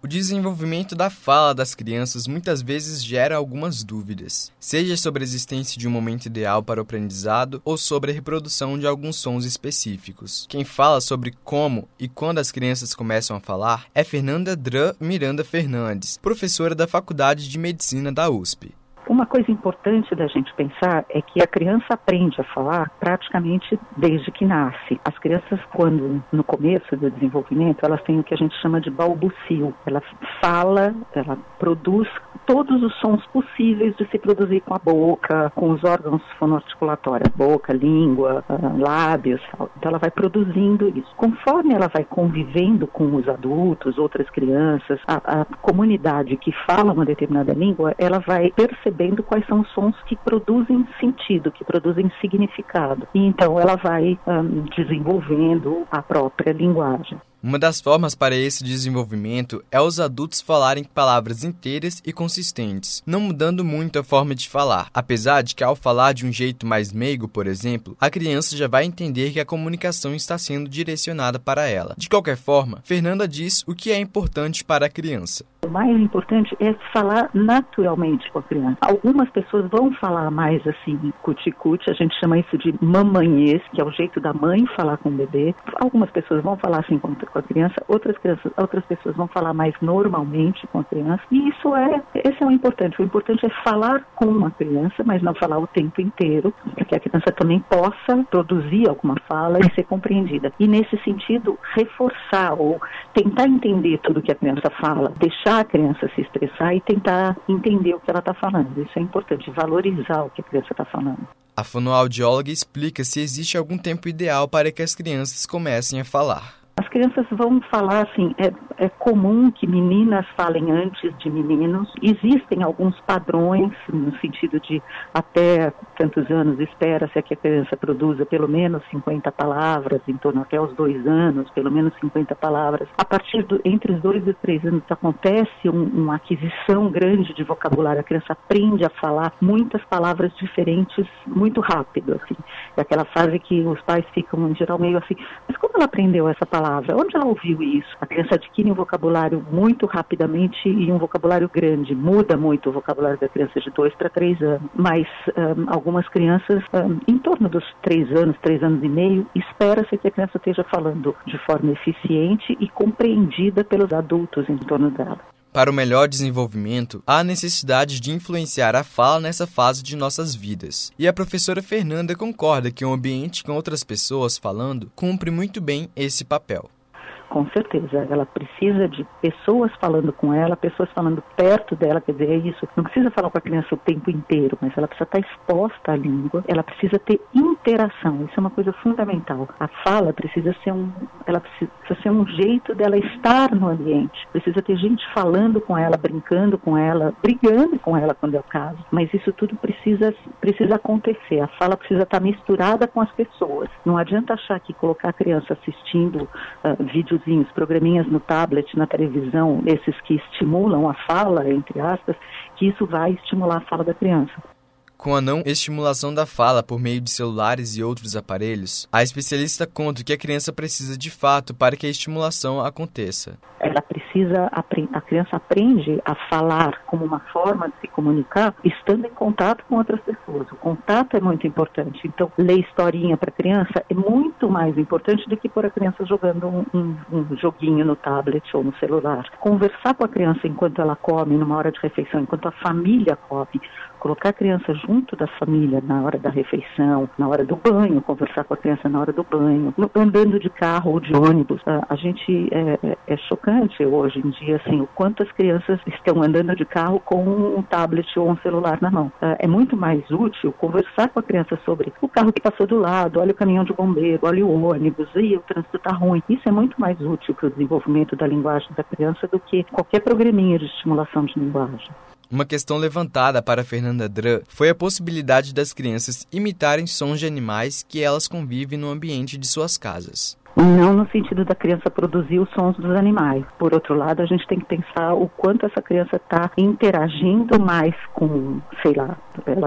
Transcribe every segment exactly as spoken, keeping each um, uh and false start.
O desenvolvimento da fala das crianças muitas vezes gera algumas dúvidas, seja sobre a existência de um momento ideal para o aprendizado ou sobre a reprodução de alguns sons específicos. Quem fala sobre como e quando as crianças começam a falar é Fernanda Dran Miranda Fernandes, professora da Faculdade de Medicina da U S P. Uma coisa importante da gente pensar é que a criança aprende a falar praticamente desde que nasce. As crianças, quando no começo do desenvolvimento, elas têm o que a gente chama de balbucio. Ela fala, ela produz todos os sons possíveis de se produzir com a boca, com os órgãos fonoarticulatórios, boca, língua, lábios. Então ela vai produzindo isso. Conforme ela vai convivendo com os adultos, outras crianças, a, a comunidade que fala uma determinada língua, ela vai perceber percebendo quais são os sons que produzem sentido, que produzem significado. E então ela vai um, desenvolvendo a própria linguagem. Uma das formas para esse desenvolvimento é os adultos falarem palavras inteiras e consistentes, não mudando muito a forma de falar, apesar de que ao falar de um jeito mais meigo, por exemplo, a criança já vai entender que a comunicação está sendo direcionada para ela. De qualquer forma, Fernanda diz o que é importante para a criança. O mais importante é falar naturalmente com a criança. Algumas pessoas vão falar mais assim, cuti-cuti, a gente chama isso de mamanhês, que é o jeito da mãe falar com o bebê. Algumas pessoas vão falar assim com com a criança, outras crianças, outras pessoas vão falar mais normalmente com a criança, e isso é, esse é o importante. O importante é falar com a criança, mas não falar o tempo inteiro, para que a criança também possa produzir alguma fala e ser compreendida. E nesse sentido, reforçar ou tentar entender tudo que a criança fala, deixar a criança se expressar e tentar entender o que ela está falando. Isso é importante, valorizar o que a criança está falando. A fonoaudióloga explica se existe algum tempo ideal para que as crianças comecem a falar. As crianças vão falar assim, é, é comum que meninas falem antes de meninos. Existem alguns padrões, no sentido de até tantos anos espera-se que a criança produza pelo menos cinquenta palavras, em torno até os dois anos, pelo menos cinquenta palavras. A partir do, entre os dois e três anos acontece um, uma aquisição grande de vocabulário. A criança aprende a falar muitas palavras diferentes muito rápido. Assim. É aquela fase que os pais ficam, em geral, meio assim, mas como ela aprendeu essa palavra? Onde ela ouviu isso? A criança adquire um vocabulário muito rapidamente e um vocabulário grande. Muda muito o vocabulário da criança de dois para três anos. Mas um, algumas crianças, um, em torno dos três anos, três anos e meio, espera-se que a criança esteja falando de forma eficiente e compreendida pelos adultos em torno dela. Para o melhor desenvolvimento, há a necessidade de influenciar a fala nessa fase de nossas vidas. E a professora Fernanda concorda que um ambiente com outras pessoas falando cumpre muito bem esse papel. Com certeza, ela precisa de pessoas falando com ela, pessoas falando perto dela, quer dizer, é isso. Não precisa falar com a criança o tempo inteiro, mas ela precisa estar exposta à língua, ela precisa ter interação, isso é uma coisa fundamental. A fala precisa ser um, ela precisa, precisa ser um jeito dela estar no ambiente, precisa ter gente falando com ela, brincando com ela, brigando com ela quando é o caso, mas isso tudo precisa, precisa acontecer, a fala precisa estar misturada com as pessoas. Não adianta achar que colocar a criança assistindo uh, vídeos programinhas no tablet, na televisão, esses que estimulam a fala, entre aspas, que isso vai estimular a fala da criança. Com a não estimulação da fala por meio de celulares e outros aparelhos, a especialista conta o que a criança precisa de fato para que a estimulação aconteça. Ela precisa, a criança aprende a falar como uma forma de se comunicar, estando em contato com outras pessoas. O contato é muito importante. Então, ler historinha para a criança é muito mais importante do que pôr a criança jogando um, um, um joguinho no tablet ou no celular. Conversar com a criança enquanto ela come, numa hora de refeição, enquanto a família come, colocar a criança junto da família na hora da refeição, na hora do banho, conversar com a criança na hora do banho, andando de carro ou de ônibus. A, a gente é, é chocante hoje em dia, assim, o quanto as crianças estão andando de carro com um tablet ou um celular na mão. É muito mais útil conversar com a criança sobre o carro que passou do lado, olha o caminhão de bombeiro, olha o ônibus, e o trânsito está ruim. Isso é muito mais útil para o desenvolvimento da linguagem da criança do que qualquer programinha de estimulação de linguagem. Uma questão levantada para Fernanda Dran foi a possibilidade das crianças imitarem sons de animais que elas convivem no ambiente de suas casas. Não no sentido da criança produzir os sons dos animais. Por outro lado, a gente tem que pensar o quanto essa criança está interagindo mais com, sei lá, ela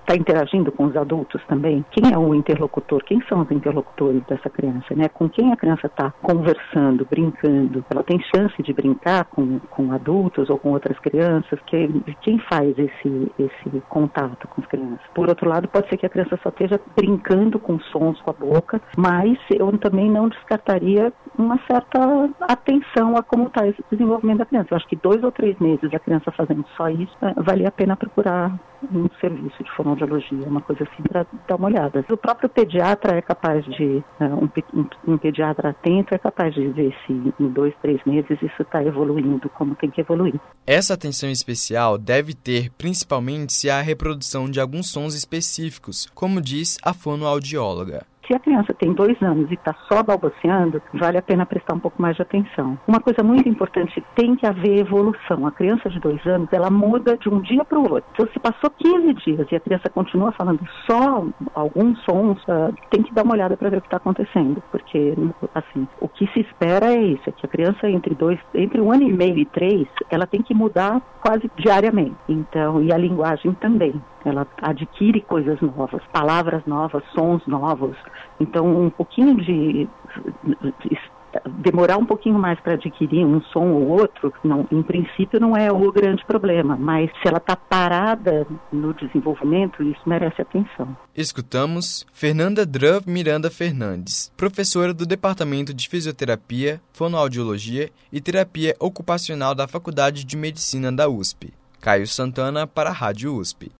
está interagindo com os adultos também? Quem é o interlocutor? Quem são os interlocutores dessa criança, né? Com quem a criança está conversando, brincando? Ela tem chance de brincar com, com adultos ou com outras crianças? Que, quem faz esse, esse contato com as crianças? Por outro lado, pode ser que a criança só esteja brincando com sons com a boca, mas eu também não descartaria uma certa atenção a como está esse desenvolvimento da criança. Eu acho que dois ou três meses a criança fazendo só isso, vale a pena procurar um serviço de fonoaudiologia, uma coisa assim, para dar uma olhada. O próprio pediatra é capaz de, um, um, um pediatra atento é capaz de ver se em dois, três meses isso está evoluindo como tem que evoluir. Essa atenção especial deve ter principalmente se há a reprodução de alguns sons específicos, como diz a fonoaudióloga. Se a criança tem dois anos e está só balbuciando, vale a pena prestar um pouco mais de atenção. Uma coisa muito importante, tem que haver evolução. A criança de dois anos, ela muda de um dia para o outro. Então, se passou quinze dias e a criança continua falando só alguns sons, uh, tem que dar uma olhada para ver o que está acontecendo. Porque, assim, o que se espera é isso, é que a criança entre, dois, entre um ano e meio e três, ela tem que mudar quase diariamente. Então, e a linguagem também. Ela adquire coisas novas, palavras novas, sons novos. Então, um pouquinho de... demorar um pouquinho mais para adquirir um som ou outro, não, em princípio não é o grande problema, mas se ela está parada no desenvolvimento, isso merece atenção. Escutamos Fernanda Druv Miranda Fernandes, professora do Departamento de Fisioterapia, Fonoaudiologia e Terapia Ocupacional da Faculdade de Medicina da U S P. Caio Santana para a Rádio U S P.